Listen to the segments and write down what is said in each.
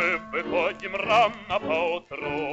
мы выходим рано поутру,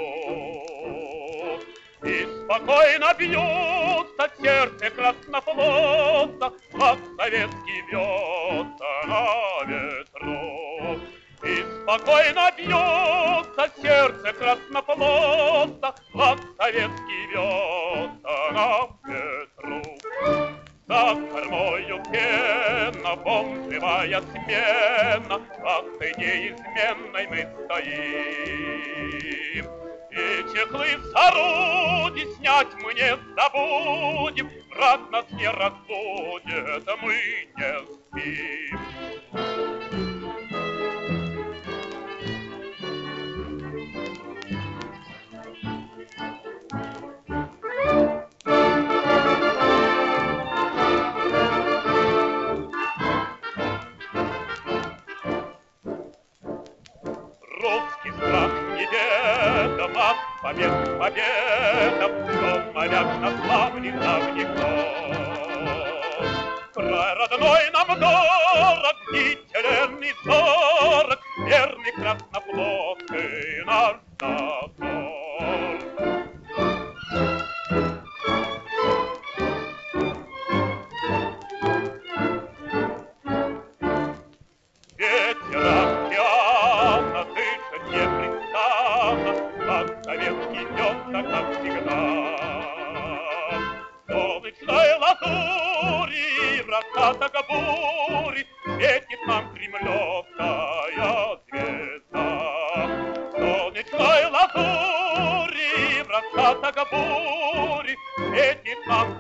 и спокойно бьется в сердце краснофлота, флаг советский вьется на ветру. И спокойно бьется в сердце краснофлота, флаг советский вьется на ветру. За кормою пена, бомбливая смена, вахтой неизменной мы стоим. И чехлы с орудий снять мы не забудем, враг нас не разбудит, мы не спим. Русский страх неведом, от побед к победам, что моряк на славных давников. Край родной нам дорог, бдителен и зорок, верный краснофлотский наш дозор. Ветер океана дышит непрестанно, как советский вьется, как всегда. Солнечной лазури в раскатах бури светит нам кремлевская звезда. Солнечной лазури в раскатах бури светит нам